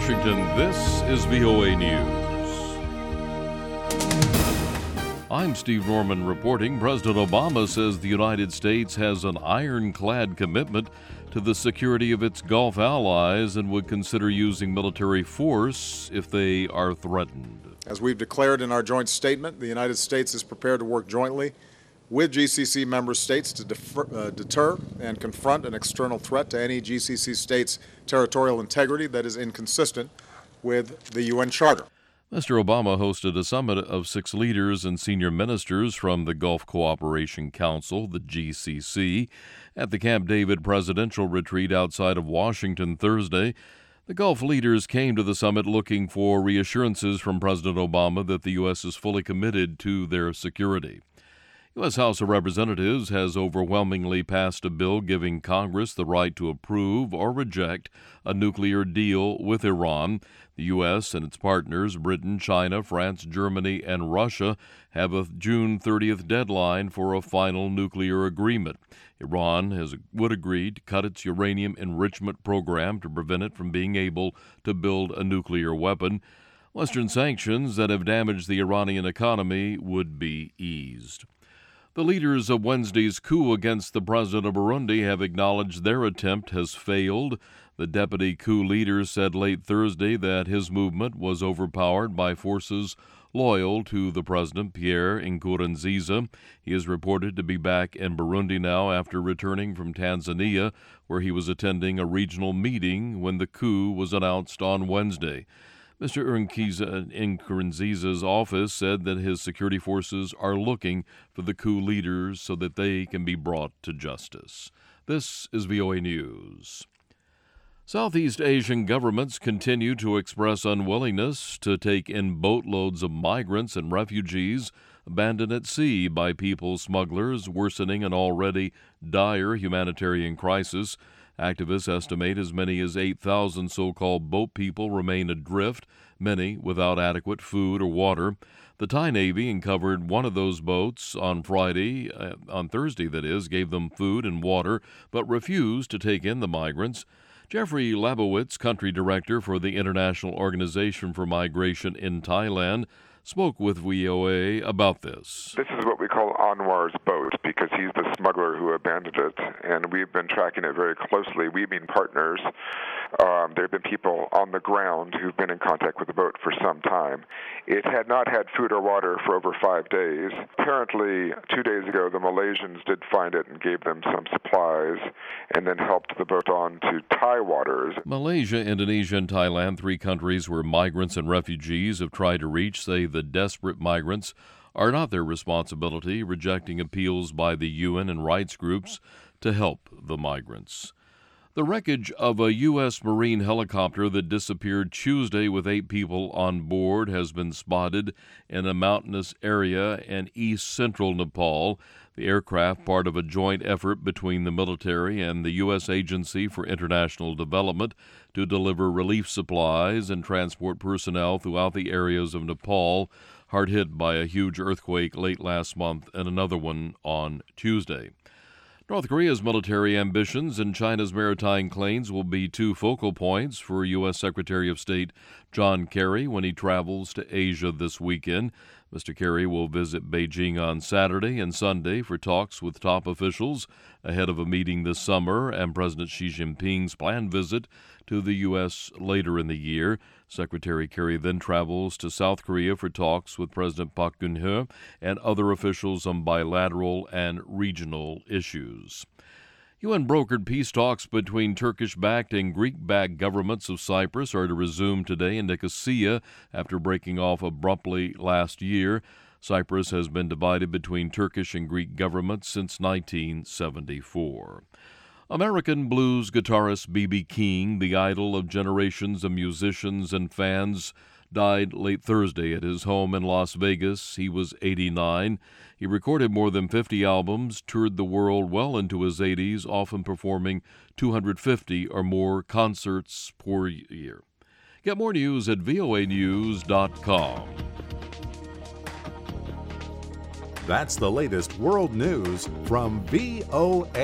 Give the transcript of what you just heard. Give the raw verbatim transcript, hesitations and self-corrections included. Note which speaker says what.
Speaker 1: Washington, this is V O A News. I'm Steve Norman reporting. President Obama says the United States has an ironclad commitment to the security of its Gulf allies and would consider using military force if they are threatened.
Speaker 2: As we've declared in our joint statement, the United States is prepared to work jointly with G C C member states to defer, uh, deter and confront an external threat to any G C C state's territorial integrity that is inconsistent with the U N Charter.
Speaker 1: Mister Obama hosted a summit of six leaders and senior ministers from the Gulf Cooperation Council, the G C C, at the Camp David presidential retreat outside of Washington Thursday. The Gulf leaders came to the summit looking for reassurances from President Obama that the U S is fully committed to their security. U S House of Representatives has overwhelmingly passed a bill giving Congress the right to approve or reject a nuclear deal with Iran. The U S and its partners, Britain, China, France, Germany, and Russia, have a June thirtieth deadline for a final nuclear agreement. Iran has would agree to cut its uranium enrichment program to prevent it from being able to build a nuclear weapon. Western sanctions that have damaged the Iranian economy would be eased. The leaders of Wednesday's coup against the president of Burundi have acknowledged their attempt has failed. The deputy coup leader said late Thursday that his movement was overpowered by forces loyal to the president, Pierre Nkurunziza. He is reported to be back in Burundi now after returning from Tanzania, where he was attending a regional meeting when the coup was announced on Wednesday. Mister Nkurunziza's office said that his security forces are looking for the coup leaders so that they can be brought to justice. This is V O A News. Southeast Asian governments continue to express unwillingness to take in boatloads of migrants and refugees abandoned at sea by people smugglers, worsening an already dire humanitarian crisis. Activists estimate as many as eight thousand so-called boat people remain adrift, many without adequate food or water. The Thai Navy uncovered one of those boats on Friday, uh, on Thursday that is, gave them food and water, but refused to take in the migrants. Jeffrey Labowitz, country director for the International Organization for Migration in Thailand, spoke with V O A about this.
Speaker 3: This is what we call Anwar's boat because he's the smuggler who abandoned it, and we've been tracking it very closely. We've been partners. Um, there have been people on the ground who've been in contact with the boat for some time. It had not had food or water for over five days. Apparently, two days ago, the Malaysians did find it and gave them some supplies and then helped the boat on to Thai waters.
Speaker 1: Malaysia, Indonesia, and Thailand, three countries where migrants and refugees have tried to reach, say the desperate migrants are not their responsibility, rejecting appeals by the U N and rights groups to help the migrants. The wreckage of a U S Marine helicopter that disappeared Tuesday with eight people on board has been spotted in a mountainous area in east-central Nepal. The aircraft, part of a joint effort between the military and the U S Agency for International Development to deliver relief supplies and transport personnel throughout the areas of Nepal hard hit by a huge earthquake late last month and another one on Tuesday. North Korea's military ambitions and China's maritime claims will be two focal points for U S Secretary of State John Kerry when he travels to Asia this weekend. Mister Kerry will visit Beijing on Saturday and Sunday for talks with top officials ahead of a meeting this summer and President Xi Jinping's planned visit to the U S later in the year. Secretary Kerry then travels to South Korea for talks with President Park Geun-hye and other officials on bilateral and regional issues. U N-brokered peace talks between Turkish-backed and Greek-backed governments of Cyprus are to resume today in Nicosia after breaking off abruptly last year. Cyprus has been divided between Turkish and Greek governments since nineteen seventy-four. American blues guitarist B B. King, the idol of generations of musicians and fans, died late Thursday at his home in Las Vegas. He was eighty-nine. He recorded more than fifty albums, toured the world well into his eighties, often performing two hundred fifty or more concerts per year. Get more news at V O A news dot com.
Speaker 4: That's the latest world news from V O A.